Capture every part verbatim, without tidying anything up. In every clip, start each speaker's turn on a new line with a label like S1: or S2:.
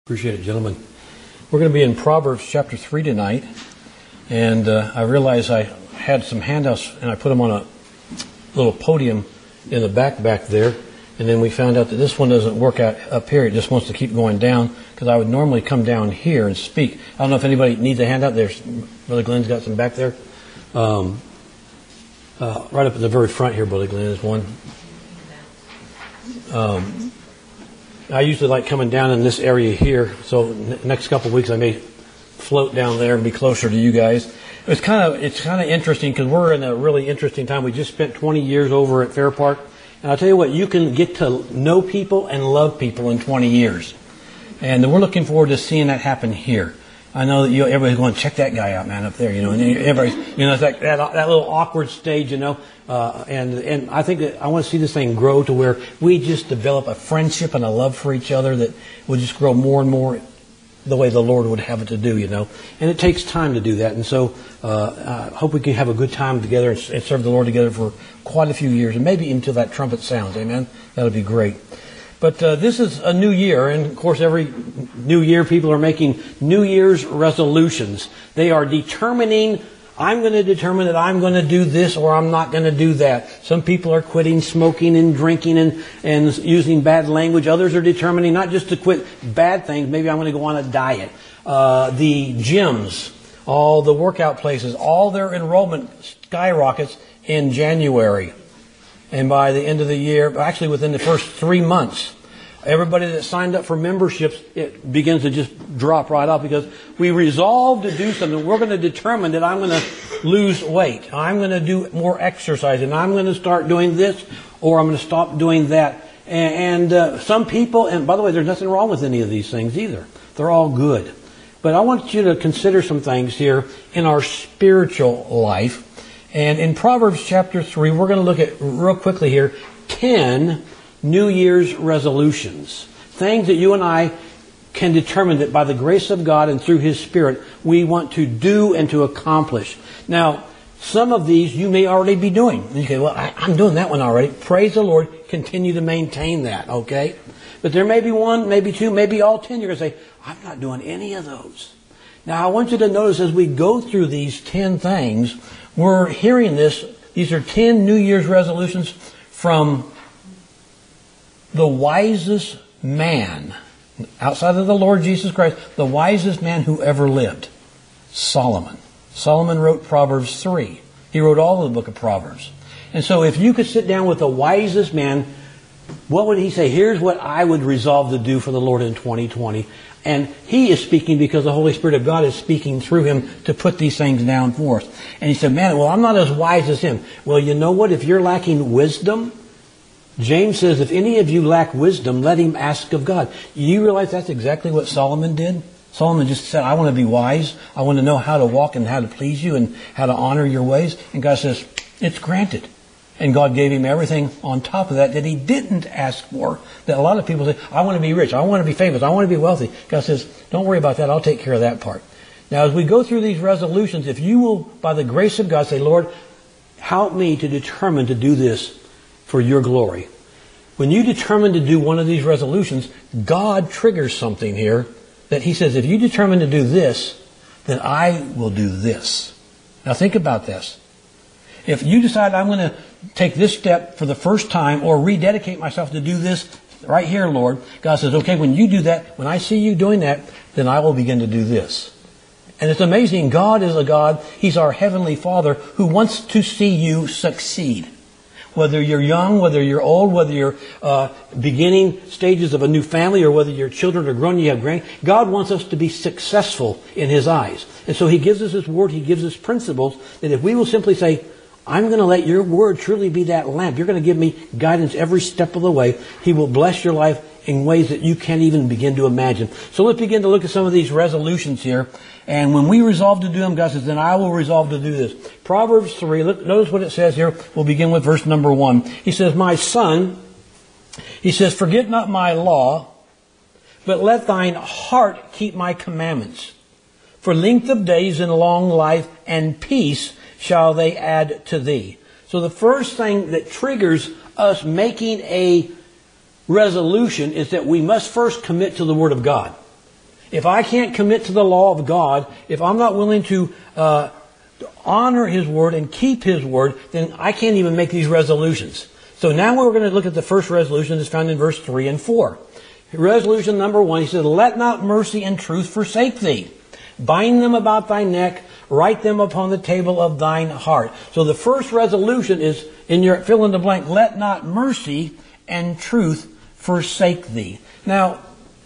S1: Appreciate it, gentlemen. We're going to be in Proverbs chapter three tonight, and uh, I realized I had some handouts, and I put them on a little podium in the back back there, and then we found out that this one doesn't work out up here. It just wants to keep going down, because I would normally come down here and speak. I don't know if anybody needs a handout. There's Brother Glenn's got some back there. Um, uh, right up at the very front here, Brother Glenn, is one. Um, I usually like coming down in this area here, so n- next couple of weeks I may float down there and be closer to you guys. It's kind of it's kind of interesting because we're in a really interesting time. We just spent twenty years over at Fair Park, and I'll tell you what, you can get to know people and love people in twenty years, and we're looking forward to seeing that happen here. I know that you, everybody's going, check that guy out, man, up there, you know, and everybody's, you know, it's like that, that little awkward stage, you know, uh, and, and I think that I want to see this thing grow to where we just develop a friendship and a love for each other that will just grow more and more the way the Lord would have it to do, you know, and it takes time to do that. And so, uh, I hope we can have a good time together and, and serve the Lord together for quite a few years, and maybe until that trumpet sounds. Amen. That would be great. But uh, this is a new year, and of course every new year people are making New Year's resolutions. They are determining, I'm going to determine that I'm going to do this or I'm not going to do that. Some people are quitting smoking and drinking and, and using bad language. Others are determining not just to quit bad things, maybe I'm going to go on a diet. Uh, the gyms, all the workout places, all their enrollment skyrockets in January. And by the end of the year, actually within the first three months, everybody that signed up for memberships, it begins to just drop right off because we resolve to do something. We're going to determine that I'm going to lose weight. I'm going to do more exercise, and I'm going to start doing this, or I'm going to stop doing that. And, and uh, some people, and by the way, there's nothing wrong with any of these things either. They're all good. But I want you to consider some things here in our spiritual life. And in Proverbs chapter three, we're going to look at, real quickly here, ten New Year's resolutions. Things that you and I can determine that by the grace of God and through His Spirit, we want to do and to accomplish. Now, some of these you may already be doing. And you say, well, I, I'm doing that one already. Praise the Lord. Continue to maintain that, okay? But there may be one, maybe two, maybe all ten. You're going to say, I'm not doing any of those. Now, I want you to notice as we go through these ten things, we're hearing this. These are ten New Year's resolutions from the wisest man, outside of the Lord Jesus Christ, the wisest man who ever lived, Solomon. Solomon wrote Proverbs three. He wrote all of the book of Proverbs. And so if you could sit down with the wisest man, what would he say? Here's what I would resolve to do for the Lord in twenty twenty. And he is speaking because the Holy Spirit of God is speaking through him to put these things down for us. And he said, man, well, I'm not as wise as him. Well, you know what? If you're lacking wisdom, James says, if any of you lack wisdom, let him ask of God. You realize that's exactly what Solomon did? Solomon just said, I want to be wise. I want to know how to walk and how to please you and how to honor your ways. And God says, it's granted. And God gave him everything on top of that that he didn't ask for. That a lot of people say, I want to be rich. I want to be famous. I want to be wealthy. God says, don't worry about that. I'll take care of that part. Now, as we go through these resolutions, if you will, by the grace of God, say, Lord, help me to determine to do this for your glory. When you determine to do one of these resolutions, God triggers something here that he says, if you determine to do this, then I will do this. Now, think about this. If you decide I'm going to take this step for the first time or rededicate myself to do this right here, Lord, God says, okay, when you do that, when I see you doing that, then I will begin to do this. And it's amazing. God is a God. He's our Heavenly Father who wants to see you succeed. Whether you're young, whether you're old, whether you're uh, beginning stages of a new family, or whether your children are grown, you have grand. God wants us to be successful in His eyes. And so He gives us His Word. He gives us principles that if we will simply say, I'm going to let your word truly be that lamp. You're going to give me guidance every step of the way. He will bless your life in ways that you can't even begin to imagine. So let's begin to look at some of these resolutions here. And when we resolve to do them, God says, then I will resolve to do this. Proverbs three, look, notice what it says here. We'll begin with verse number one. He says, my son, he says, forget not my law, but let thine heart keep my commandments. For length of days and long life and peace shall they add to thee. So the first thing that triggers us making a resolution is that we must first commit to the Word of God. If I can't commit to the law of God, if I'm not willing to uh, honor His Word and keep His Word, then I can't even make these resolutions. So now we're going to look at the first resolution that's found in verse three and four. Resolution number one, he said, let not mercy and truth forsake thee. Bind them about thy neck, write them upon the table of thine heart. So the first resolution is, in your fill in the blank, let not mercy and truth forsake thee. Now,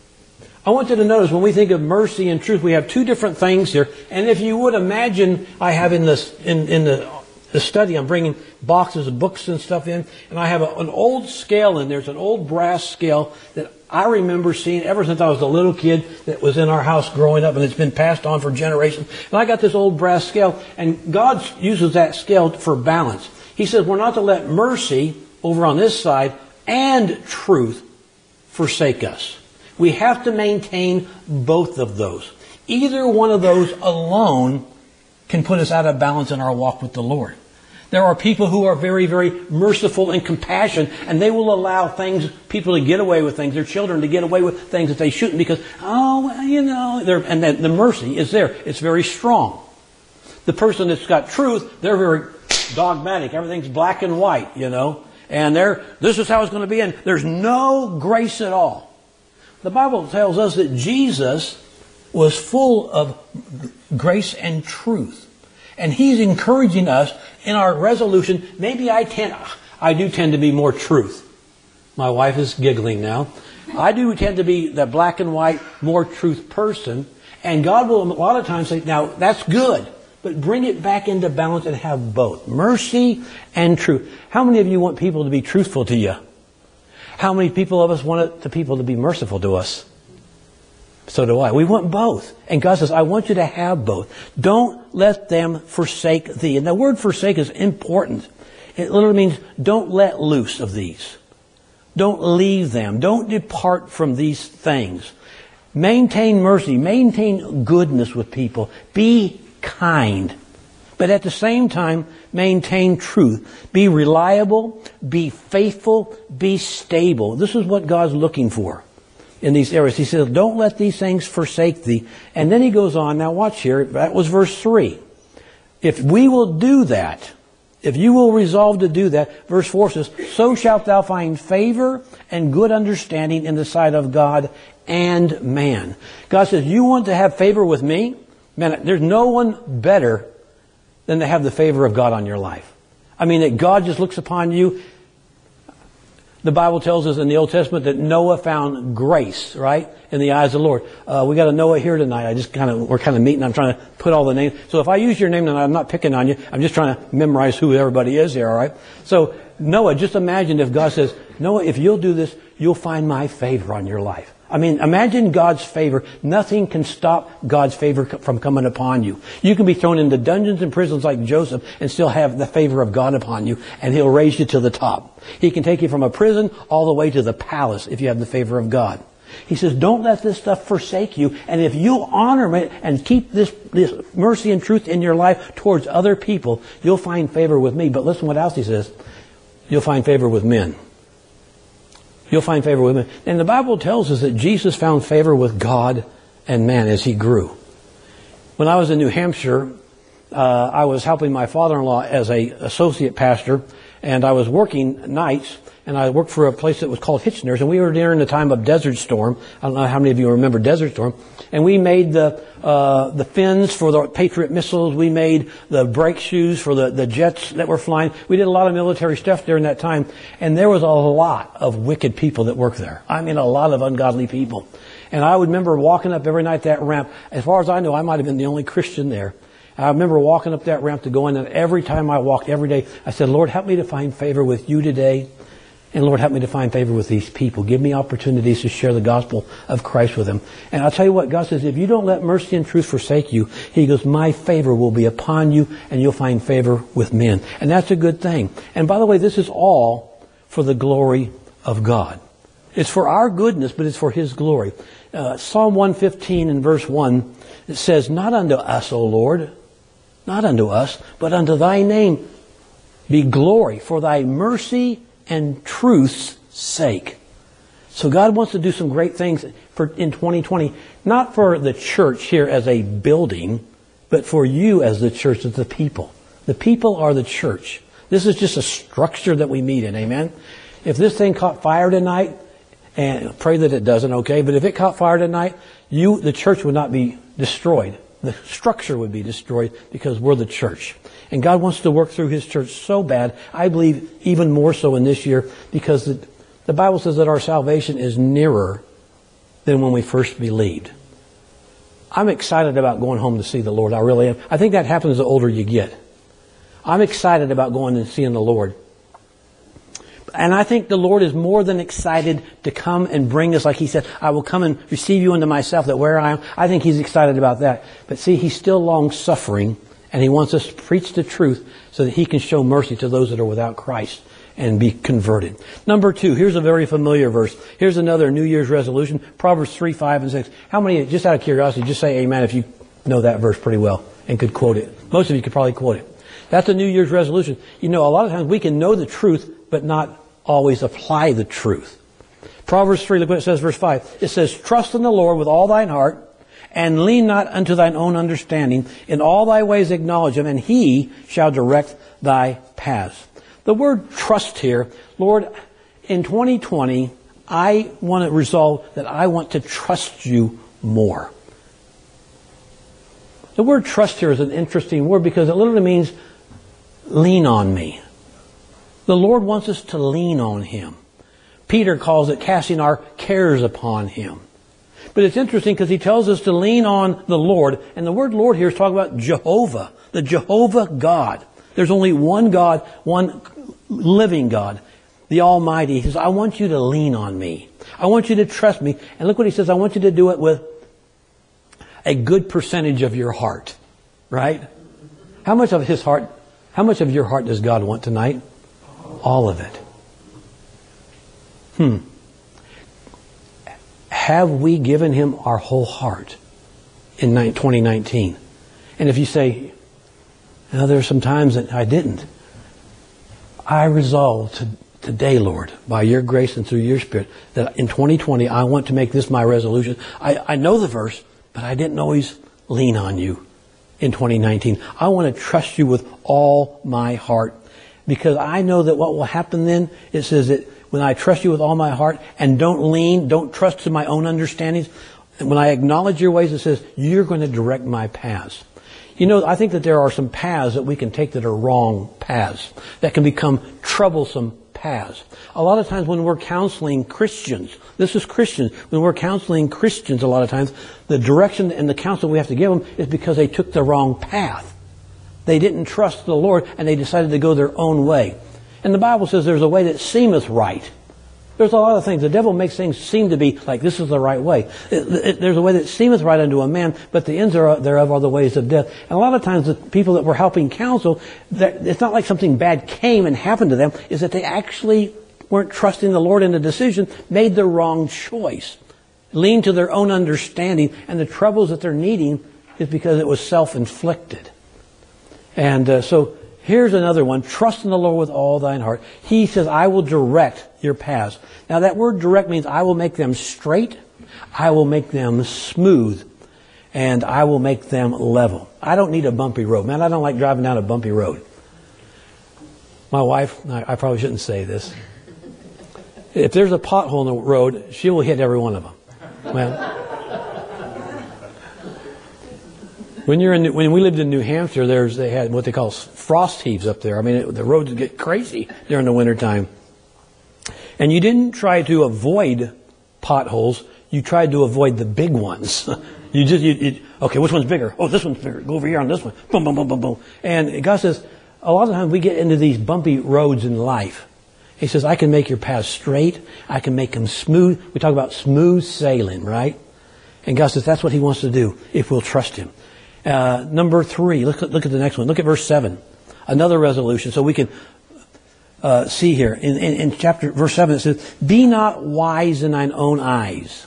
S1: I want you to notice when we think of mercy and truth, we have two different things here. And if you would imagine, I have in this in, in the, the study, I'm bringing boxes of books and stuff in, and I have a, an old scale in there. It's an old brass scale that I remember seeing ever since I was a little kid that was in our house growing up, and it's been passed on for generations. And I got this old brass scale, and God uses that scale for balance. He says we're not to let mercy over on this side and truth forsake us. We have to maintain both of those. Either one of those alone can put us out of balance in our walk with the Lord. There are people who are very, very merciful and compassionate, and they will allow things, people to get away with things, their children to get away with things that they shouldn't because, oh, well, you know, and the, the mercy is there. It's very strong. The person that's got truth, they're very dogmatic. Everything's black and white, you know, and they're, this is how it's going to be, and there's no grace at all. The Bible tells us that Jesus was full of grace and truth. And He's encouraging us in our resolution. Maybe I tend, I do tend to be more truth. My wife is giggling now. I do tend to be the black and white, more truth person. And God will a lot of times say, now that's good, but bring it back into balance and have both. Mercy and truth. How many of you want people to be truthful to you? How many people of us want the people to be merciful to us? So do I. We want both. And God says, I want you to have both. Don't let them forsake thee. And the word forsake is important. It literally means don't let loose of these. Don't leave them. Don't depart from these things. Maintain mercy. Maintain goodness with people. Be kind. But at the same time, maintain truth. Be reliable. Be faithful. Be stable. This is what God's looking for in these areas. He says, don't let these things forsake thee. And then he goes on, now watch here, that was verse three. If we will do that, if you will resolve to do that, verse four says, so shalt thou find favor and good understanding in the sight of God and man. God says, you want to have favor with me? Man, there's no one better than to have the favor of God on your life. I mean, that God just looks upon you. The Bible tells us in the Old Testament that Noah found grace, right, in the eyes of the Lord. Uh, we got a Noah here tonight. I just kind of, we're kind of meeting. I'm trying to put all the names. So if I use your name tonight, I'm not picking on you. I'm just trying to memorize who everybody is here, all right? So Noah, just imagine if God says, Noah, if you'll do this, you'll find my favor on your life. I mean, imagine God's favor. Nothing can stop God's favor from coming upon you. You can be thrown into dungeons and prisons like Joseph and still have the favor of God upon you, and He'll raise you to the top. He can take you from a prison all the way to the palace if you have the favor of God. He says, don't let this stuff forsake you, and if you honor it and keep this, this mercy and truth in your life towards other people, you'll find favor with me. But listen what else He says. You'll find favor with men. You'll find favor with men. And the Bible tells us that Jesus found favor with God and man as He grew. When I was in New Hampshire, uh, I was helping my father-in-law as a associate pastor, and I was working nights, and I worked for a place that was called Hitchner's, and we were there in the time of Desert Storm. I don't know how many of you remember Desert Storm. And we made the uh, the fins for the Patriot missiles. We made the brake shoes for the, the jets that were flying. We did a lot of military stuff during that time. And there was a lot of wicked people that worked there. I mean, a lot of ungodly people. And I would remember walking up every night that ramp. As far as I know, I might have been the only Christian there. I remember walking up that ramp to go in, and every time I walked, every day, I said, Lord, help me to find favor with you today. And Lord, help me to find favor with these people. Give me opportunities to share the gospel of Christ with them. And I'll tell you what, God says, if you don't let mercy and truth forsake you, He goes, my favor will be upon you, and you'll find favor with men. And that's a good thing. And by the way, this is all for the glory of God. It's for our goodness, but it's for His glory. Uh, Psalm one fifteen and verse one, it says, not unto us, O Lord, not unto us, but unto thy name be glory for thy mercy and truth's sake. So God wants to do some great things for in twenty twenty, not for the church here as a building, but for you as the church, as the people. The people are the church. This is just a structure that we meet in, amen? If this thing caught fire tonight, and pray that it doesn't, okay? But if it caught fire tonight, you, the church would not be destroyed. The structure would be destroyed because we're the church. And God wants to work through His church so bad, I believe even more so in this year, because the, the Bible says that our salvation is nearer than when we first believed. I'm excited about going home to see the Lord. I really am. I think that happens the older you get. I'm excited about going and seeing the Lord. And I think the Lord is more than excited to come and bring us, like He said, I will come and receive you into myself, that where I am. I think He's excited about that. But see, He's still long-suffering, and He wants us to preach the truth so that He can show mercy to those that are without Christ and be converted. Number two, here's a very familiar verse. Here's another New Year's resolution, Proverbs three, five, and six. How many, just out of curiosity, just say amen if you know that verse pretty well and could quote it. Most of you could probably quote it. That's a New Year's resolution. You know, a lot of times we can know the truth, but not always apply the truth. Proverbs three, look what it says, verse five. It says, trust in the Lord with all thine heart, and lean not unto thine own understanding. In all thy ways acknowledge Him, and He shall direct thy paths. The word trust here, Lord, in twenty twenty, I want to resolve that I want to trust you more. The word trust here is an interesting word because it literally means lean on me. The Lord wants us to lean on Him. Peter calls it casting our cares upon Him. But it's interesting because he tells us to lean on the Lord. And the word Lord here is talking about Jehovah, the Jehovah God. There's only one God, one living God, the Almighty. He says, I want you to lean on me. I want you to trust me. And look what He says, I want you to do it with a good percentage of your heart. Right? How much of His heart, how much of your heart does God want tonight? All of it. Hmm. Have we given Him our whole heart in twenty nineteen? And if you say, no, there are some times that I didn't. I resolve to, today, Lord, by your grace and through your Spirit, that in twenty twenty I want to make this my resolution. I, I know the verse, but I didn't always lean on you in twenty nineteen. I want to trust you with all my heart. Because I know that what will happen then, it says that when I trust you with all my heart and don't lean, don't trust to my own understandings, and when I acknowledge your ways, it says, you're going to direct my paths. You know, I think that there are some paths that we can take that are wrong paths, that can become troublesome paths. A lot of times when we're counseling Christians, this is Christians, when we're counseling Christians a lot of times, the direction and the counsel we have to give them is because they took the wrong path. They didn't trust the Lord and they decided to go their own way. And the Bible says there's a way that seemeth right. There's a lot of things. The devil makes things seem to be like this is the right way. It, it, there's a way that seemeth right unto a man, but the ends are, thereof are the ways of death. And a lot of times the people that we're helping counsel, it's not like something bad came and happened to them. Is that they actually weren't trusting the Lord in the decision, made the wrong choice, leaned to their own understanding, and the troubles that they're needing is because it was self-inflicted. And uh, so here's another one. Trust in the Lord with all thine heart. He says, I will direct your paths. Now that word direct means I will make them straight, I will make them smooth, and I will make them level. I don't need a bumpy road. Man, I don't like driving down a bumpy road. My wife, I, I probably shouldn't say this. If there's a pothole in the road, she will hit every one of them. Well, When you're in, when we lived in New Hampshire, there's they had what they call frost heaves up there. I mean, it, the roads would get crazy during the wintertime. And you didn't try to avoid potholes; you tried to avoid the big ones. you just, you, you, okay, which one's bigger? Oh, this one's bigger. Go over here on this one. Boom, boom, boom, boom, boom. And God says, a lot of times we get into these bumpy roads in life. He says, I can make your paths straight. I can make them smooth. We talk about smooth sailing, right? And God says that's what He wants to do if we'll trust Him. Uh, number three, look at, look at the next one. Look at verse seven. Another resolution. So we can uh, see here in, in, in chapter verse seven it says, be not wise in thine own eyes.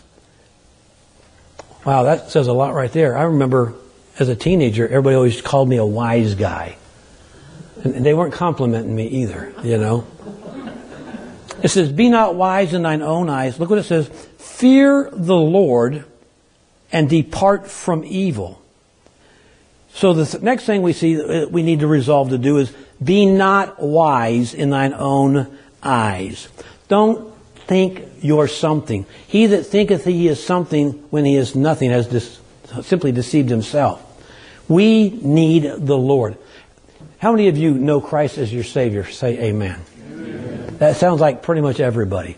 S1: Wow, that says a lot right there. I remember as a teenager, everybody always called me a wise guy. And, and they weren't complimenting me either, you know. It says, be not wise in thine own eyes. Look what it says. Fear the Lord and depart from evil. So the th- next thing we see we need to resolve to do is be not wise in thine own eyes. Don't think you're something. He that thinketh he is something when he is nothing has dis- simply deceived himself. We need the Lord. How many of you know Christ as your Savior? Say amen. Amen. That sounds like pretty much everybody.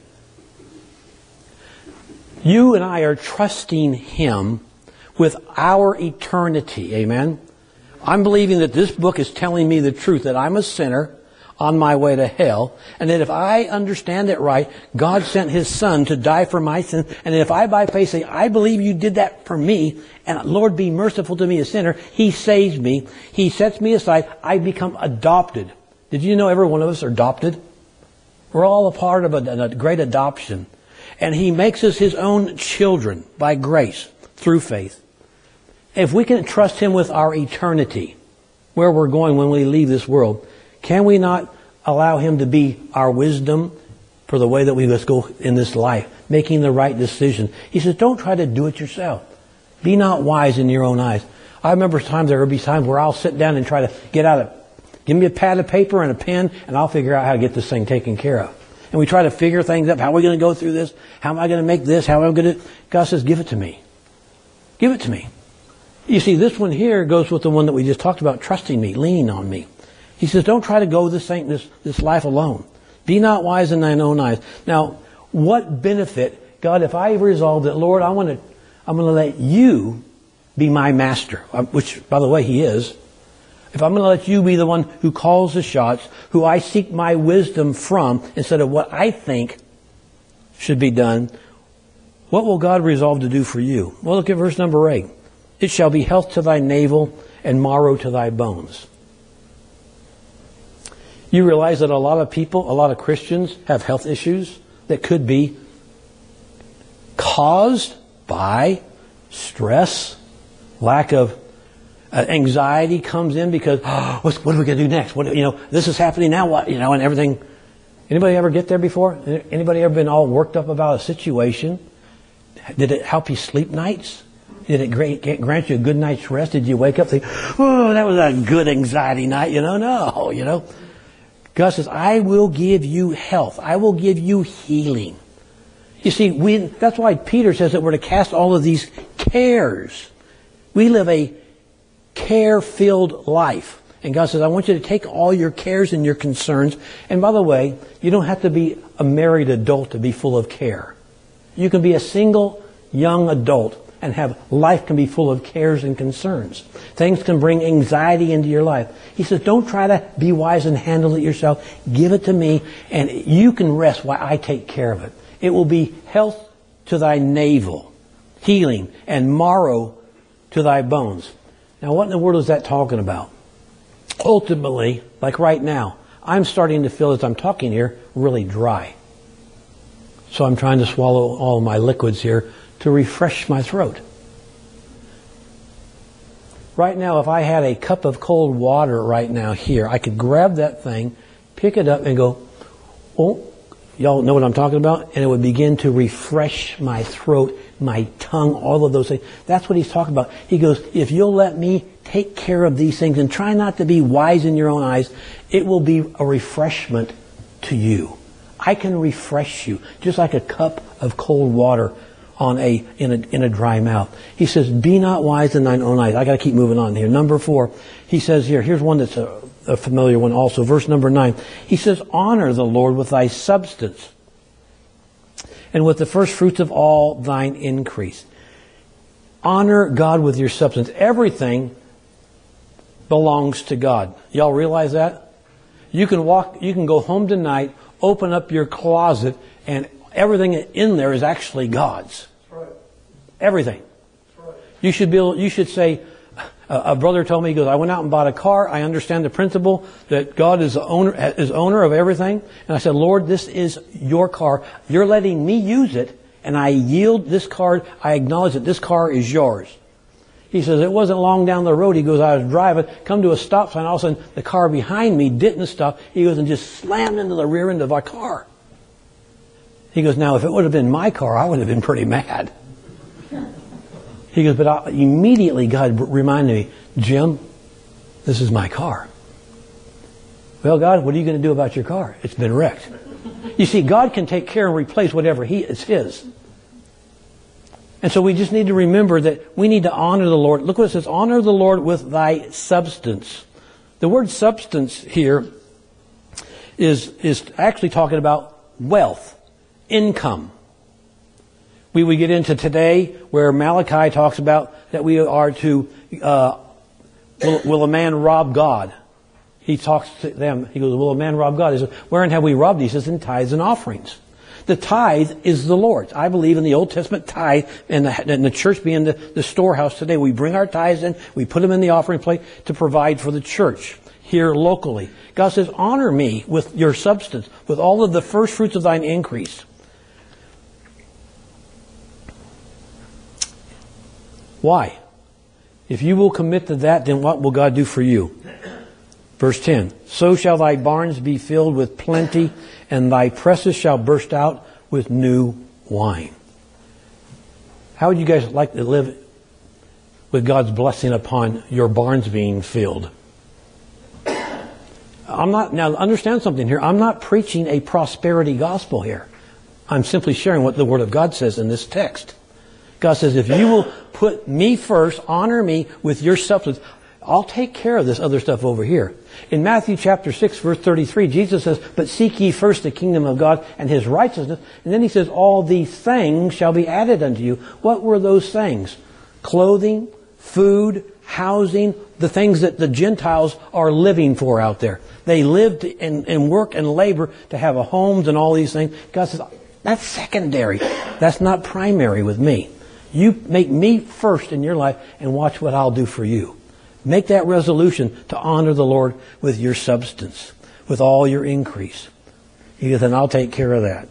S1: You and I are trusting Him with our eternity. Amen. I'm believing that this book is telling me the truth, that I'm a sinner on my way to hell, and that if I understand it right, God sent His Son to die for my sin, and that if I by faith say, I believe you did that for me, and Lord be merciful to me a sinner, He saves me, He sets me aside, I become adopted. Did you know every one of us are adopted? We're all a part of a, a great adoption. And He makes us His own children by grace, through faith. If we can trust Him with our eternity, where we're going when we leave this world, can we not allow Him to be our wisdom for the way that we must go in this life, making the right decision? He says, don't try to do it yourself. Be not wise in your own eyes. I remember times, there will be times where I'll sit down and try to get out of, give me a pad of paper and a pen, and I'll figure out how to get this thing taken care of. And we try to figure things up. How are we going to go through this? How am I going to make this? How am I going to... God says, give it to me. Give it to me. You see, this one here goes with the one that we just talked about, trusting me, leaning on me. He says, don't try to go this thing, this, this life alone. Be not wise in thine own eyes. Now, what benefit, God, if I resolve that, Lord, I want to, I'm going to let you be my master, which, by the way, He is. If I'm going to let you be the one who calls the shots, who I seek my wisdom from, instead of what I think should be done, what will God resolve to do for you? Well, look at verse number eight. It shall be health to thy navel and marrow to thy bones. You realize that a lot of people, a lot of Christians have health issues that could be caused by stress, lack of uh, anxiety comes in because, oh, what's, what are we going to do next? What, you know, this is happening now, what, you know, and everything. Anybody ever get there before? Anybody ever been all worked up about a situation? Did it help you sleep nights? Did it grant you a good night's rest? Did you wake up and think, oh, that was a good anxiety night? You know, no, you know. God says, I will give you health. I will give you healing. You see, we, that's why Peter says that we're to cast all of these cares. We live a care-filled life. And God says, I want you to take all your cares and your concerns. And by the way, you don't have to be a married adult to be full of care. You can be a single young adult and have life can be full of cares and concerns. Things can bring anxiety into your life. He says, don't try to be wise and handle it yourself. Give it to me, and you can rest while I take care of it. It will be health to thy navel, healing, and marrow to thy bones. Now, what in the world is that talking about? Ultimately, like right now, I'm starting to feel, as I'm talking here, really dry. So I'm trying to swallow all my liquids here to refresh my throat. Right now, if I had a cup of cold water right now here, I could grab that thing, pick it up, and go, oh, y'all know what I'm talking about? And it would begin to refresh my throat, my tongue, all of those things. That's what he's talking about. He goes, if you'll let me take care of these things and try not to be wise in your own eyes, it will be a refreshment to you. I can refresh you, just like a cup of cold water on a in a in a dry mouth. He says, be not wise in thine own eyes. I got to keep moving on here. Number four, he says here, here's one that's a, a familiar one also. Verse number nine. He says, honor the Lord with thy substance and with the first fruits of all thine increase. Honor God with your substance. Everything belongs to God. Y'all realize that? You can walk, you can go home tonight, open up your closet, and everything in there is actually God's. That's right. Everything. That's right. You should be able, you should say, a, a brother told me, he goes, I went out and bought a car. I understand the principle that God is the owner, is owner of everything. And I said, Lord, this is your car. You're letting me use it, and I yield this car. I acknowledge that this car is yours. He says, it wasn't long down the road. He goes, I was driving, come to a stop sign. All of a sudden, the car behind me didn't stop. He goes and just slammed into the rear end of our car. He goes, now, if it would have been my car, I would have been pretty mad. He goes, but I, immediately God reminded me, Jim, this is my car. Well, God, what are you going to do about your car? It's been wrecked. You see, God can take care and replace whatever he is his. And so we just need to remember that we need to honor the Lord. Look what it says, honor the Lord with thy substance. The word substance here is, is actually talking about wealth, income. We would get into today where Malachi talks about that we are to, uh, will, will a man rob God? He talks to them. He goes, will a man rob God? He says, wherein have we robbed? He says, in tithes and offerings. The tithe is the Lord's. I believe in the Old Testament tithe and the, and the church being the, the storehouse today. We bring our tithes in, we put them in the offering plate to provide for the church here locally. God says, honor me with your substance, with all of the first fruits of thine increase. Why? If you will commit to that, then what will God do for you? Verse ten, so shall thy barns be filled with plenty, and thy presses shall burst out with new wine. How would you guys like to live with God's blessing upon your barns being filled? I'm not, now understand something here. I'm not preaching a prosperity gospel here. I'm simply sharing what the Word of God says in this text. God says, if you will put me first, honor me with your substance, I'll take care of this other stuff over here. In Matthew chapter six, verse thirty-three, Jesus says, but seek ye first the kingdom of God and his righteousness. And then he says, all these things shall be added unto you. What were those things? Clothing, food, housing, the things that the Gentiles are living for out there. They lived and, and work and labor to have a homes and all these things. God says, that's secondary. That's not primary with me. You make me first in your life and watch what I'll do for you. Make that resolution to honor the Lord with your substance, with all your increase. He goes, and I'll take care of that.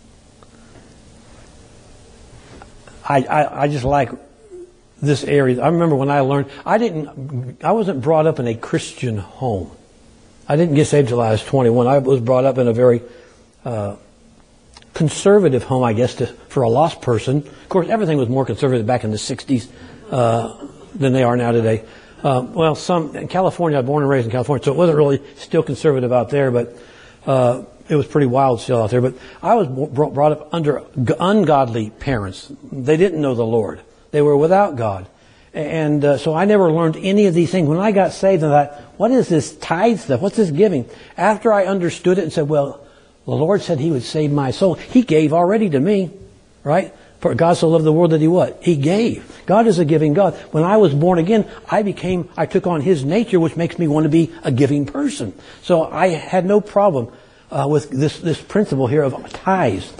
S1: I, I, I just like this area. I remember when I learned, I didn't, I wasn't brought up in a Christian home. I didn't get saved till I was twenty-one. I was brought up in a very uh, conservative home, I guess, to, for a lost person. Of course, everything was more conservative back in the sixties uh, than they are now today. Uh, well, some in California, I was born and raised in California, so it wasn't really still conservative out there, but uh, it was pretty wild still out there. But I was brought, brought up under ungodly parents. They didn't know the Lord. They were without God. And uh, so I never learned any of these things. When I got saved, I thought, what is this tithe stuff? What's this giving? After I understood it and said, well, the Lord said he would save my soul. He gave already to me, right? For God so loved the world that he what? He gave. God is a giving God. When I was born again, I became, I took on his nature, which makes me want to be a giving person. So I had no problem uh, with this, this principle here of tithes.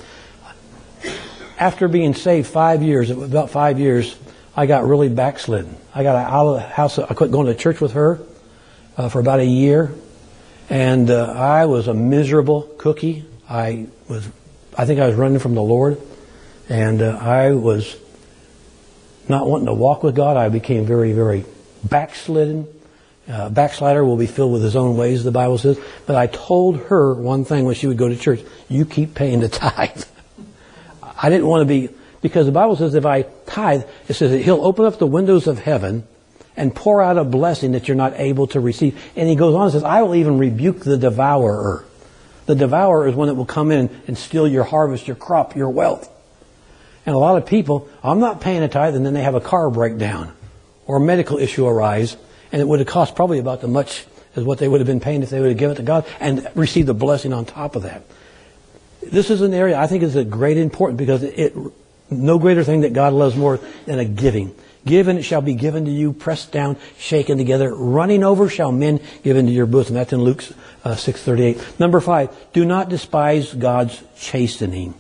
S1: After being saved five years, about five years, I got really backslidden. I got out of the house. I quit going to church with her uh, for about a year. And uh, I was a miserable cookie. I was, I think I was running from the Lord. And uh, I was not wanting to walk with God. I became very, very backslidden. Uh, backslider will be filled with his own ways, the Bible says. But I told her one thing when she would go to church. You keep paying the tithe. I didn't want to be, because the Bible says if I tithe, it says that he'll open up the windows of heaven and pour out a blessing that you're not able to receive. And he goes on and says, I will even rebuke the devourer. The devourer is one that will come in and steal your harvest, your crop, your wealth. And a lot of people, I'm not paying a tithe, and then they have a car breakdown or a medical issue arise, and it would have cost probably about as much as what they would have been paying if they would have given it to God and received the blessing on top of that. This is an area I think is a great importance because it, no greater thing that God loves more than a giving. Give and it shall be given to you, pressed down, shaken together, running over shall men give into your bosom. That's in Luke uh, six thirty-eight. Number five, do not despise God's chastening.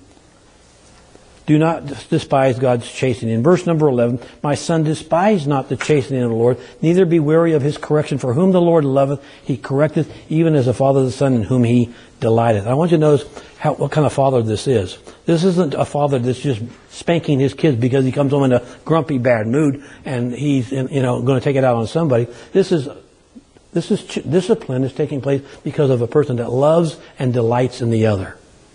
S1: Do not despise God's chastening. In verse number eleven, my son, despise not the chastening of the Lord, neither be weary of his correction. For whom the Lord loveth, he correcteth, even as a father the son in whom he delighteth. I want you to notice how, what kind of father this is. This isn't a father that's just spanking his kids because he comes home in a grumpy, bad mood and he's, you know, going to take it out on somebody. This is, this is, discipline is taking place because of a person that loves and delights in the other.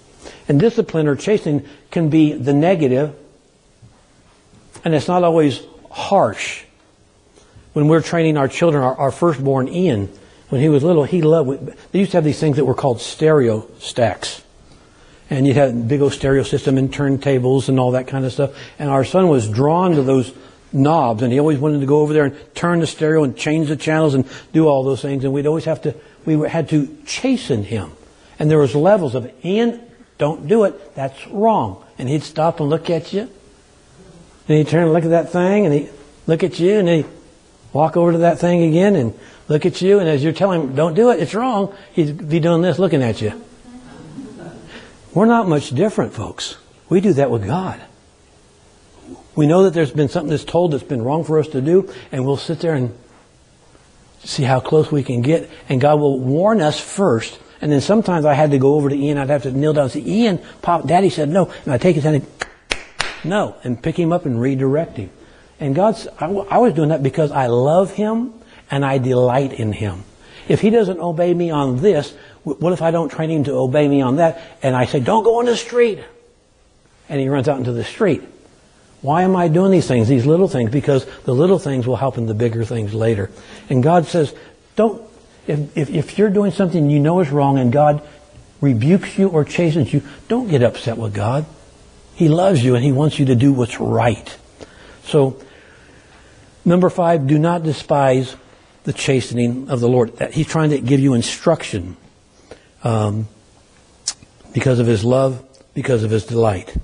S1: And discipline or chastening can be the negative, and it's not always harsh. When we're training our children, our, our firstborn Ian, when he was little, he loved, they used to have these things that were called stereo stacks. And you had a big old stereo system and turntables and all that kind of stuff. And our son was drawn to those knobs, and he always wanted to go over there and turn the stereo and change the channels and do all those things. And we'd always have to, we had to chasten him. And there was levels of, Ian, don't do it. That's wrong. And he'd stop and look at you. And he'd turn and look at that thing, and he'd look at you, and he'd walk over to that thing again and look at you. And as you're telling him, don't do it, it's wrong, he'd be doing this, looking at you. We're not much different, folks. We do that with God. We know that there's been something that's told that's been wrong for us to do, and we'll sit there and see how close we can get. And God will warn us first. And then sometimes I had to go over to Ian. I'd have to kneel down and say, Ian, Pop, Daddy said no. And I'd take his hand and no, and pick him up and redirect him. And God's, I, I was doing that because I love him and I delight in him. If he doesn't obey me on this, what if I don't train him to obey me on that? And I say, don't go on the street. And he runs out into the street. Why am I doing these things, these little things? Because the little things will help in the bigger things later. And God says, don't, if, if, if you're doing something you know is wrong and God rebukes you or chastens you, don't get upset with God. He loves you and he wants you to do what's right. So, number five, do not despise the chastening of the Lord. He's trying to give you instruction um, because of his love, because of his delight.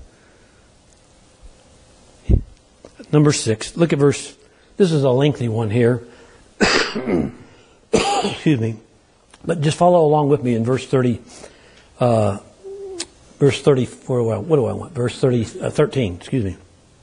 S1: Number six, look at verse, this is a lengthy one here. Excuse me. But just follow along with me in verse thirty, uh, verse thirty-four, well, what do I want? Verse thirty, uh, thirteen, excuse me.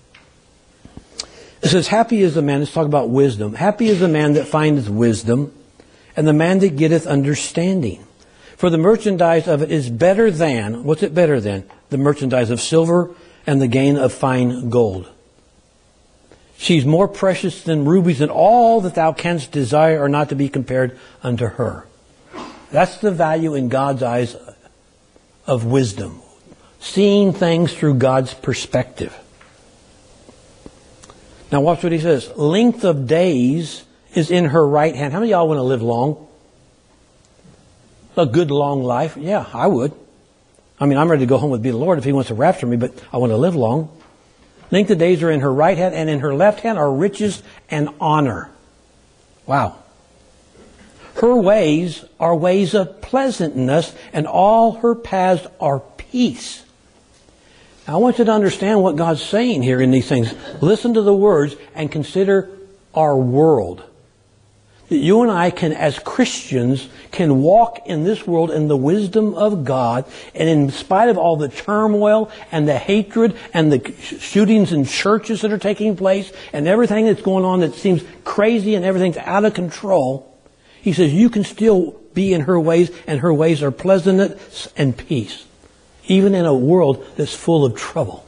S1: It says, happy is the man, let's talk about wisdom. Happy is the man that findeth wisdom, and the man that getteth understanding. For the merchandise of it is better than, what's it better than? The merchandise of silver and the gain of fine gold. She's more precious than rubies, and all that thou canst desire are not to be compared unto her. That's the value in God's eyes of wisdom. Seeing things through God's perspective. Now watch what he says. Length of days is in her right hand. How many of y'all want to live long? A good long life? Yeah, I would. I mean, I'm ready to go home with be the Lord if he wants to rapture me, but I want to live long. Length of days are in her right hand, and in her left hand are riches and honor. Wow. Her ways are ways of pleasantness, and all her paths are peace. Now, I want you to understand what God's saying here in these things. Listen to the words and consider our world. That you and I can, as Christians, can walk in this world in the wisdom of God, and in spite of all the turmoil and the hatred and the shootings in churches that are taking place and everything that's going on that seems crazy and everything's out of control, he says you can still be in her ways, and her ways are pleasantness and peace, even in a world that's full of trouble.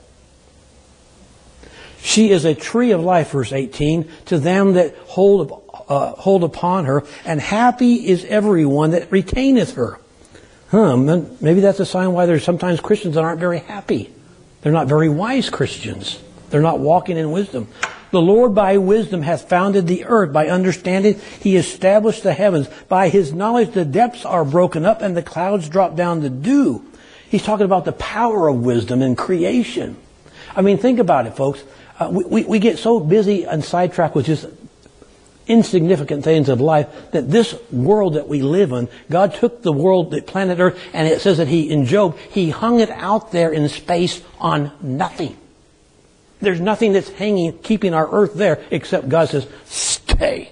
S1: She is a tree of life, verse eighteen, to them that hold uh, hold upon her, and happy is everyone that retaineth her. Huh, maybe that's a sign why there's sometimes Christians that aren't very happy. They're not very wise Christians. They're not walking in wisdom. The Lord by wisdom hath founded the earth. By understanding he established the heavens. By his knowledge the depths are broken up, and the clouds drop down the dew. He's talking about the power of wisdom in creation. I mean, think about it, folks. Uh, we, we, we get so busy and sidetracked with just insignificant things of life that this world that we live in, God took the world, the planet Earth, and it says that he, in Job, he hung it out there in space on nothing. There's nothing that's hanging, keeping our earth there, except God says, stay.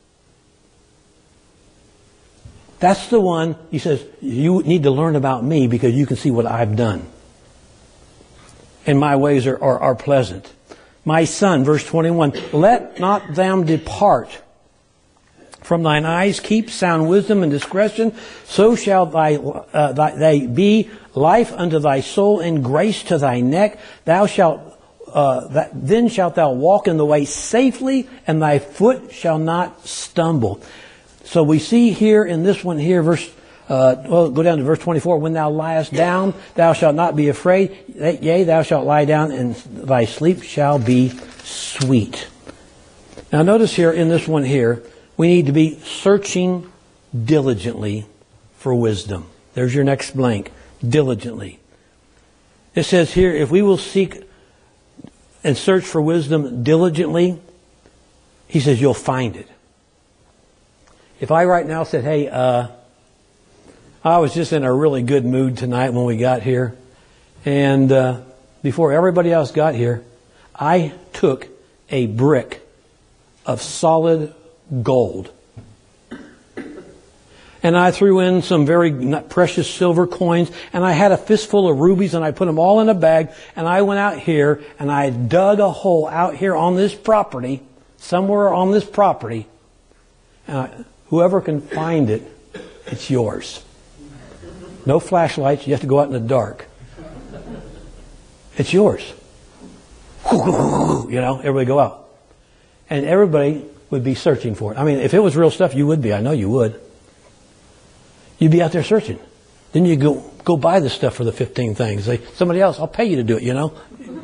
S1: That's the one, he says, you need to learn about me because you can see what I've done. And my ways are, are, are pleasant. My son, verse twenty-one, let not them depart from thine eyes. Keep sound wisdom and discretion. So shall thy, uh, thy, they be life unto thy soul and grace to thy neck. Thou shalt Uh, that, then shalt thou walk in the way safely, and thy foot shall not stumble. So we see here in this one here, verse Uh, well, go down to verse twenty-four. When thou liest down, thou shalt not be afraid. Yea, thou shalt lie down, and thy sleep shall be sweet. Now notice here in this one here, we need to be searching diligently for wisdom. There's your next blank. Diligently. It says here, if we will seek and search for wisdom diligently, he says you'll find it. If I right now said, hey, uh, I was just in a really good mood tonight when we got here, and uh, before everybody else got here, I took a brick of solid gold, and I threw in some very precious silver coins, and I had a fistful of rubies, and I put them all in a bag, and I went out here, and I dug a hole out here on this property, somewhere on this property, and I, whoever can find it, it's yours. No flashlights, you have to go out in the dark. It's yours. You know, everybody go out. And everybody would be searching for it. I mean, if it was real stuff, you would be. I know you would. You'd be out there searching. Then you go go buy the stuff for the fifteen things. Say, somebody else, I'll pay you to do it, you know.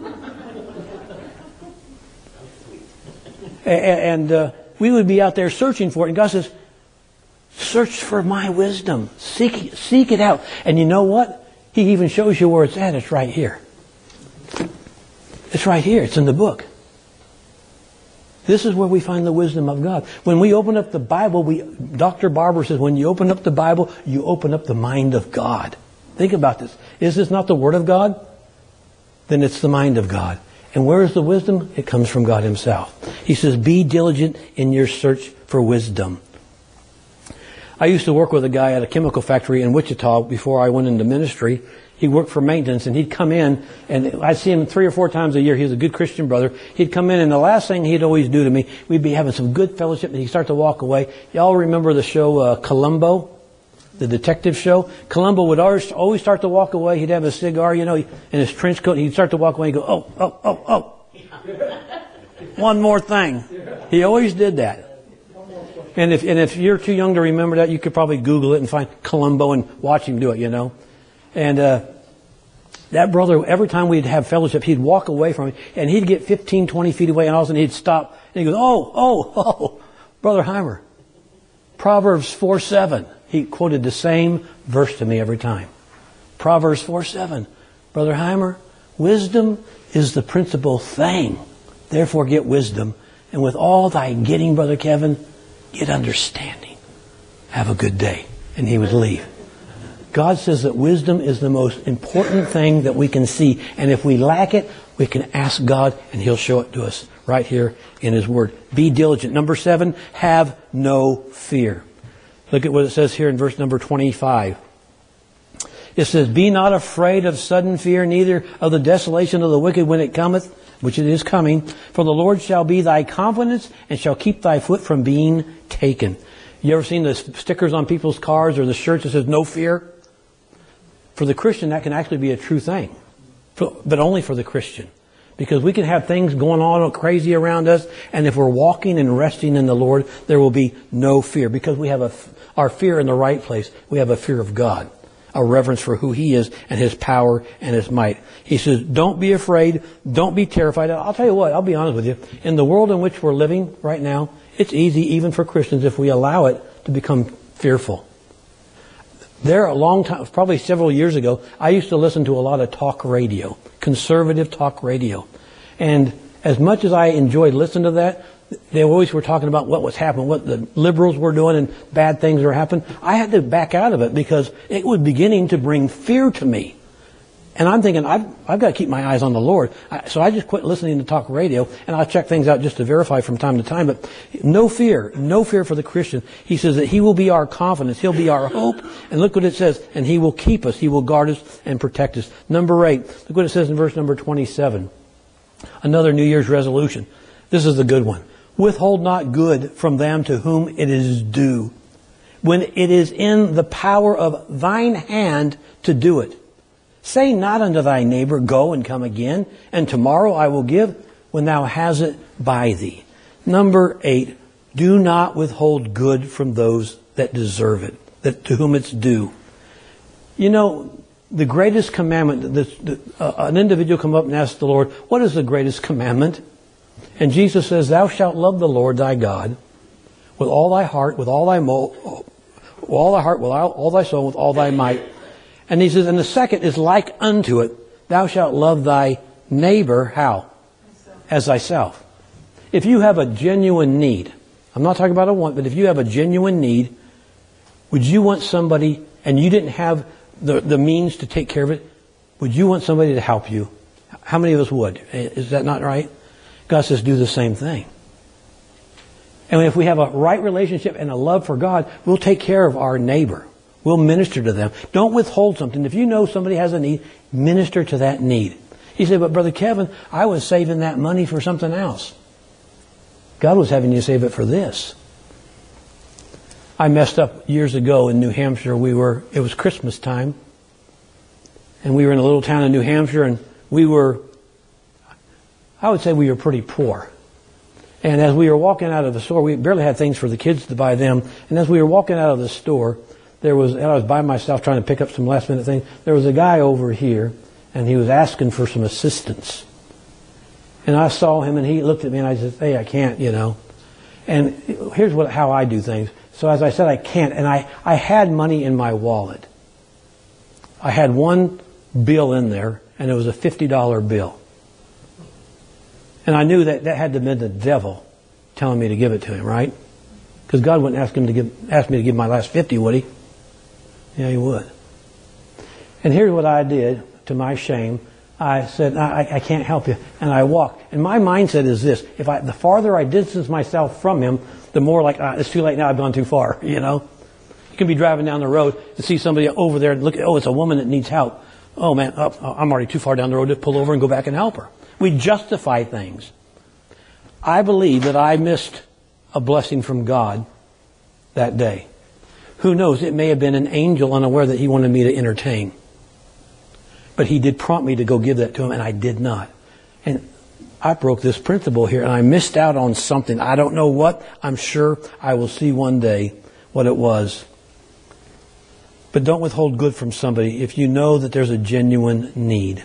S1: and and uh, we would be out there searching for it. And God says, search for my wisdom. Seek, seek it out. And you know what? He even shows you where it's at. It's right here. It's right here. It's in the book. This is where we find the wisdom of God. When we open up the Bible, we, Doctor Barber says, when you open up the Bible, you open up the mind of God. Think about this. Is this not the Word of God? Then it's the mind of God. And where is the wisdom? It comes from God Himself. He says, be diligent in your search for wisdom. I used to work with a guy at a chemical factory in Wichita before I went into ministry. He worked for maintenance, and he'd come in, and I'd see him three or four times a year. He was a good Christian brother. He'd come in, and the last thing he'd always do to me, we'd be having some good fellowship, and he'd start to walk away. Y'all remember the show uh, Columbo, the detective show? Columbo would always, always start to walk away. He'd have a cigar, you know, in his trench coat. He'd start to walk away and go, oh, oh, oh, oh. One more thing. He always did that. And if and if you're too young to remember that, you could probably Google it and find Columbo and watch him do it, you know. And uh, that brother, every time we'd have fellowship, he'd walk away from me, and he'd get fifteen, twenty feet away, and all of a sudden he'd stop, and he goes, oh, oh, oh, Brother Heimer, Proverbs four seven. He quoted the same verse to me every time. Proverbs four seven. Brother Heimer, wisdom is the principal thing. Therefore get wisdom. And with all thy getting, Brother Kevin, get understanding. Have a good day. And he would leave. God says that wisdom is the most important thing that we can see. And if we lack it, we can ask God and He'll show it to us right here in His Word. Be diligent. Number seven, have no fear. Look at what it says here in verse number twenty-five. It says, be not afraid of sudden fear, neither of the desolation of the wicked when it cometh, which it is coming. For the Lord shall be thy confidence, and shall keep thy foot from being taken. You ever seen the stickers on people's cars or the shirts that says no fear? For the Christian, that can actually be a true thing. For, but only for the Christian. Because we can have things going on crazy around us, and if we're walking and resting in the Lord, there will be no fear. Because we have a, our fear in the right place. We have a fear of God. A reverence for who He is and His power and His might. He says, don't be afraid. Don't be terrified. I'll tell you what, I'll be honest with you. In the world in which we're living right now, it's easy even for Christians if we allow it to become fearful. There a long time, probably several years ago, I used to listen to a lot of talk radio, conservative talk radio. And as much as I enjoyed listening to that, they always were talking about what was happening, what the liberals were doing and bad things were happening. I had to back out of it because it was beginning to bring fear to me. And I'm thinking, I've, I've got to keep my eyes on the Lord. So I just quit listening to talk radio, and I'll check things out just to verify from time to time. But no fear, no fear for the Christian. He says that He will be our confidence. He'll be our hope. And look what it says. And He will keep us. He will guard us and protect us. Number eight, look what it says in verse number twenty-seven. Another New Year's resolution. This is the good one. Withhold not good from them to whom it is due, when it is in the power of thine hand to do it. Say not unto thy neighbor, go and come again, and tomorrow I will give, when thou hast it by thee. Number eight, do not withhold good from those that deserve it. that to whom it's due. You know, the greatest commandment, this, the, uh, an individual come up and ask the Lord, what is the greatest commandment? And Jesus says, thou shalt love the Lord thy God with all thy heart, with all thy mo- with all thy heart, with all, all thy soul, with all thy might. And he says, and the second is like unto it, thou shalt love thy neighbor, how? As thyself. If you have a genuine need, I'm not talking about a want, but if you have a genuine need, would you want somebody, and you didn't have the, the means to take care of it, would you want somebody to help you? How many of us would? Is that not right? God says do the same thing. And if we have a right relationship and a love for God, we'll take care of our neighbor. We'll minister to them. Don't withhold something. If you know somebody has a need, minister to that need. You say, but Brother Kevin, I was saving that money for something else. God was having you save it for this. I messed up years ago in New Hampshire. We were, it was Christmas time. And we were in a little town in New Hampshire, and we were, I would say we were pretty poor. And as we were walking out of the store, we barely had things for the kids to buy them. And as we were walking out of the store, there was, and I was by myself trying to pick up some last minute things. There was a guy over here, and he was asking for some assistance. And I saw him, and he looked at me, and I said, hey, I can't, you know. And here's what, how I do things. So as I said, I can't. And I, I had money in my wallet. I had one bill in there, and it was a fifty dollar bill. And I knew that that had to have been the devil telling me to give it to him, right? Because God wouldn't ask him to give, ask me to give my last fifty, would he? Yeah, he would. And here's what I did, to my shame. I said, I, I can't help you. And I walked. And my mindset is this. If I, the farther I distance myself from him, the more like, ah, it's too late now, I've gone too far, you know? You can be driving down the road and see somebody over there and look, oh, it's a woman that needs help. Oh, man, oh, I'm already too far down the road to pull over and go back and help her. We justify things. I believe that I missed a blessing from God that day. Who knows, it may have been an angel unaware that he wanted me to entertain. But he did prompt me to go give that to him, and I did not. And I broke this principle here, and I missed out on something. I don't know what. I'm sure I will see one day what it was. But don't withhold good from somebody if you know that there's a genuine need.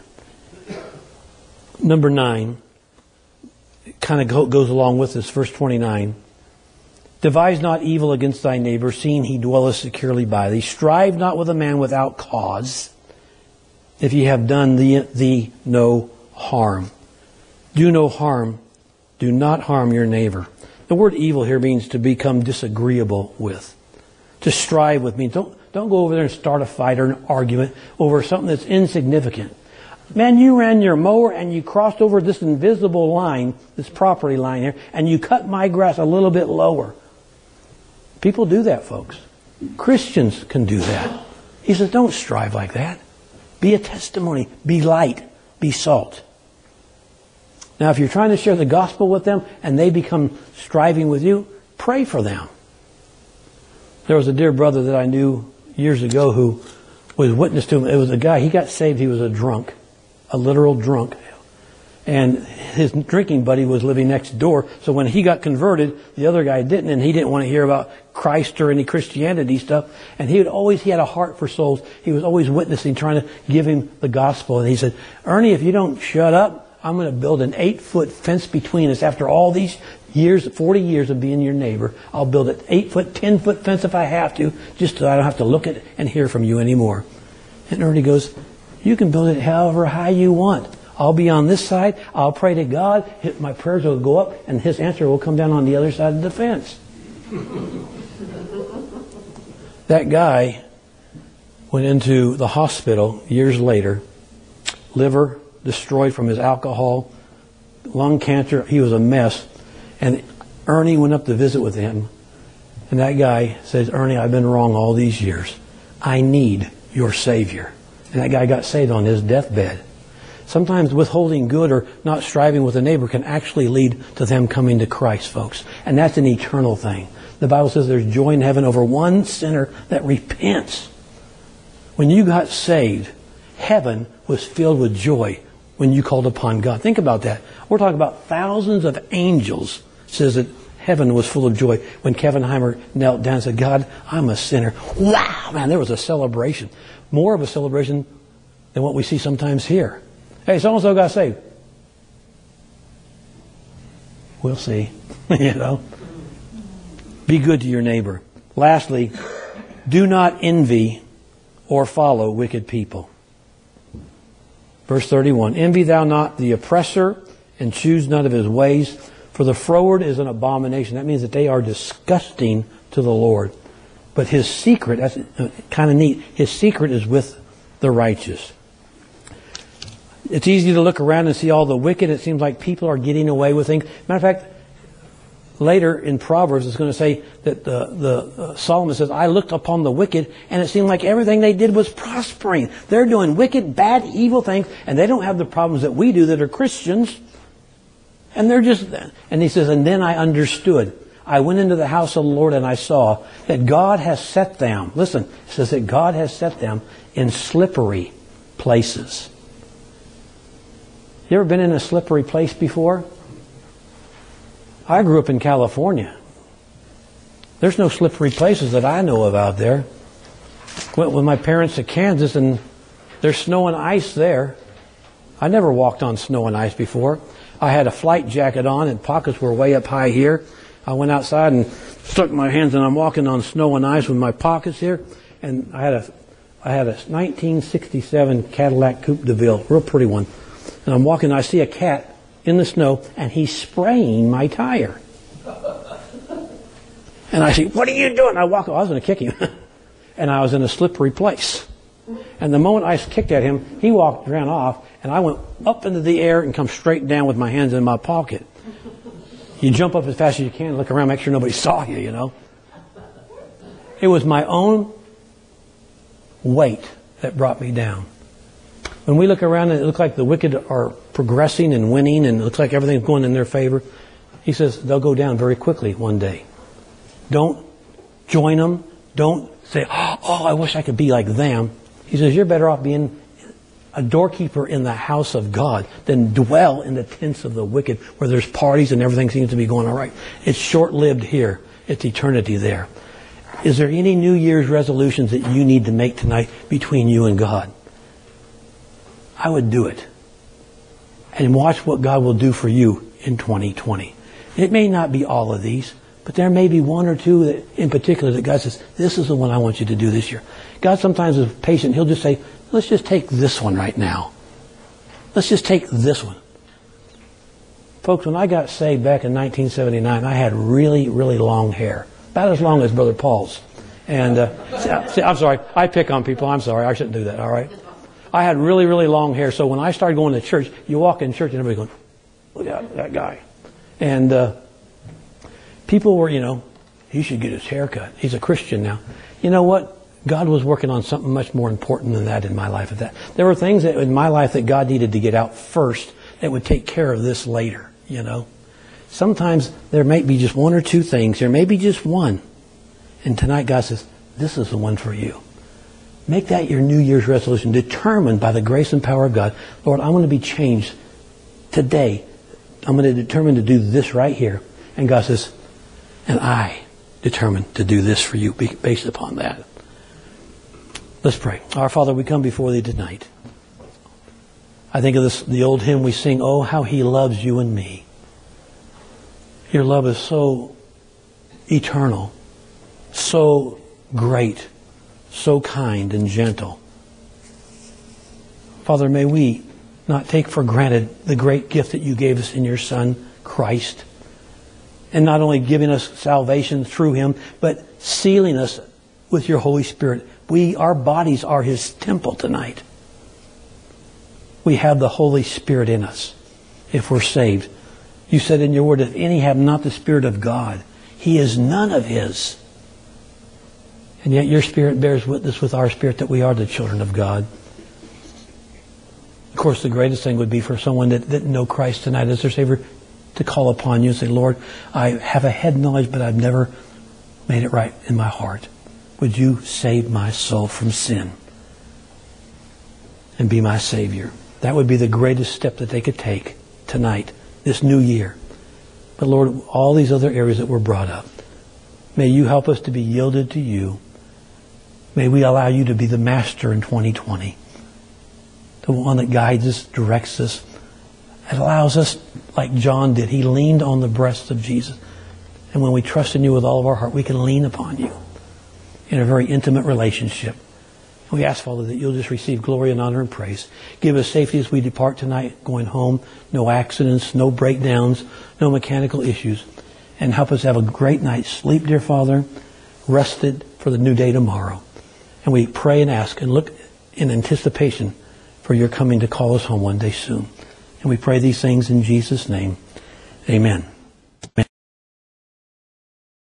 S1: Number nine, kind of go, goes along with this, verse twenty-nine. Devise not evil against thy neighbor, seeing he dwelleth securely by thee. Strive not with a man without cause, if ye have done thee, thee no harm. Do no harm. Do not harm your neighbor. The word evil here means to become disagreeable with. To strive with means don't, don't go over there and start a fight or an argument over something that's insignificant. Man, you ran your mower and you crossed over this invisible line, this property line here, and you cut my grass a little bit lower. People do that, folks. Christians can do that. He says, don't strive like that. Be a testimony. Be light. Be salt. Now, if you're trying to share the gospel with them and they become striving with you, pray for them. There was a dear brother that I knew years ago who was witness to him. It was a guy, he got saved, he was a drunk. A literal drunk. And his drinking buddy was living next door. So when he got converted, the other guy didn't, and he didn't want to hear about Christ or any Christianity stuff. And he would always, he had a heart for souls. He was always witnessing, trying to give him the gospel. And he said, Ernie, if you don't shut up, I'm going to build an eight foot fence between us. After all these years, forty years of being your neighbor, I'll build an eight foot, ten foot fence if I have to, just so I don't have to look at and hear from you anymore. And Ernie goes, you can build it however high you want. I'll be on this side. I'll pray to God. My prayers will go up, and His answer will come down on the other side of the fence. That guy went into the hospital years later, liver destroyed from his alcohol, lung cancer. He was a mess. And Ernie went up to visit with him. And that guy says, Ernie, I've been wrong all these years. I need your Savior. And that guy got saved on his deathbed. Sometimes withholding good or not striving with a neighbor can actually lead to them coming to Christ, folks. And that's an eternal thing. The Bible says there's joy in heaven over one sinner that repents. When you got saved, heaven was filled with joy when you called upon God. Think about that. We're talking about thousands of angels. It says that Heaven was full of joy when Kevin Heimer knelt down and said, God, I'm a sinner. Wow, man, there was a celebration. More of a celebration than what we see sometimes here. Hey, so-and-so got saved. We'll see. You know. Be good to your neighbor. Lastly, do not envy or follow wicked people. Verse thirty-one, envy thou not the oppressor, and choose none of his ways, for the froward is an abomination. That means that they are disgusting to the Lord. But his secret, that's kind of neat, his secret is with the righteous. It's easy to look around and see all the wicked. It seems like people are getting away with things. Matter of fact, later in Proverbs, it's going to say that the, the uh, Solomon says, I looked upon the wicked, and it seemed like everything they did was prospering. They're doing wicked, bad, evil things, and they don't have the problems that we do that are Christians. And they're just, and he says, and then I understood. I went into the house of the Lord and I saw that God has set them, listen, it says that God has set them in slippery places. You ever been in a slippery place before? I grew up in California. There's no slippery places that I know of out there. Went with my parents to Kansas and there's snow and ice there. I never walked on snow and ice before. I had a flight jacket on and pockets were way up high here. I went outside and stuck my hands and I'm walking on snow and ice with my pockets here. And I had a, I had a nineteen sixty-seven Cadillac Coupe de Ville, real pretty one. And I'm walking and I see a cat in the snow and he's spraying my tire. And I say, what are you doing? I walk, I was going to kick him. And I was in a slippery place. And the moment I kicked at him, he walked, ran off, and I went up into the air and come straight down with my hands in my pocket. You jump up as fast as you can, look around, make sure nobody saw you, you know. It was my own weight that brought me down. When we look around and it looks like the wicked are progressing and winning and it looks like everything's going in their favor, he says they'll go down very quickly one day. Don't join them. Don't say, oh, I wish I could be like them. He says, you're better off being a doorkeeper in the house of God than dwell in the tents of the wicked where there's parties and everything seems to be going all right. It's short-lived here. It's eternity there. Is there any New Year's resolutions that you need to make tonight between you and God? I would do it. And watch what God will do for you in twenty twenty. It may not be all of these, but there may be one or two that, in particular that God says, this is the one I want you to do this year. God sometimes is patient. He'll just say, let's just take this one right now. Let's just take this one. Folks, when I got saved back in nineteen seventy-nine, I had really, really long hair. About as long as Brother Paul's. And, uh, see, I'm sorry. I pick on people. I'm sorry. I shouldn't do that. All right. I had really, really long hair. So when I started going to church, you walk in church and everybody going, look at that guy. And, uh, people were, you know, he should get his hair cut. He's a Christian now. You know what? God was working on something much more important than that in my life at that. There were things that in my life that God needed to get out first that would take care of this later, you know. Sometimes there may be just one or two things. There may be just one. And tonight God says, this is the one for you. Make that your New Year's resolution, determined by the grace and power of God. Lord, I'm going to be changed today. I'm going to determine to do this right here. And God says, and I determine to do this for you based upon that. Let's pray. Our Father, we come before Thee tonight. I think of this, the old hymn we sing, oh, how He loves you and me. Your love is so eternal, so great, so kind and gentle. Father, may we not take for granted the great gift that You gave us in Your Son, Christ. And not only giving us salvation through Him, but sealing us with Your Holy Spirit. We, our bodies are His temple tonight. We have the Holy Spirit in us if we're saved. You said in Your Word, if any have not the Spirit of God, he is none of His. And yet Your Spirit bears witness with our spirit that we are the children of God. Of course, the greatest thing would be for someone that didn't know Christ tonight as their Savior to call upon You and say, Lord, I have a head knowledge, but I've never made it right in my heart. Would You save my soul from sin and be my Savior? That would be the greatest step that they could take tonight, this new year. But Lord, all these other areas that were brought up, may you help us to be yielded to you. May we allow you to be the master in twenty twenty. The one that guides us, directs us. It allows us, like John did, he leaned on the breast of Jesus. And when we trust in you with all of our heart, we can lean upon you in a very intimate relationship. And we ask, Father, that you'll just receive glory and honor and praise. Give us safety as we depart tonight, going home. No accidents, no breakdowns, no mechanical issues. And help us have a great night's sleep, dear Father, rested for the new day tomorrow. And we pray and ask and look in anticipation for your coming to call us home one day soon. And we pray these things in Jesus' name. Amen.